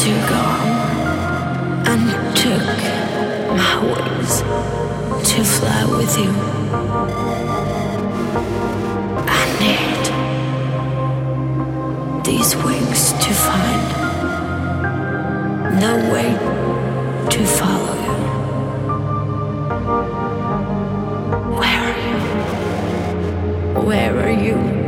to go and took my wings to fly with you. I need these wings to find no way to follow you. Where are you? Where are you?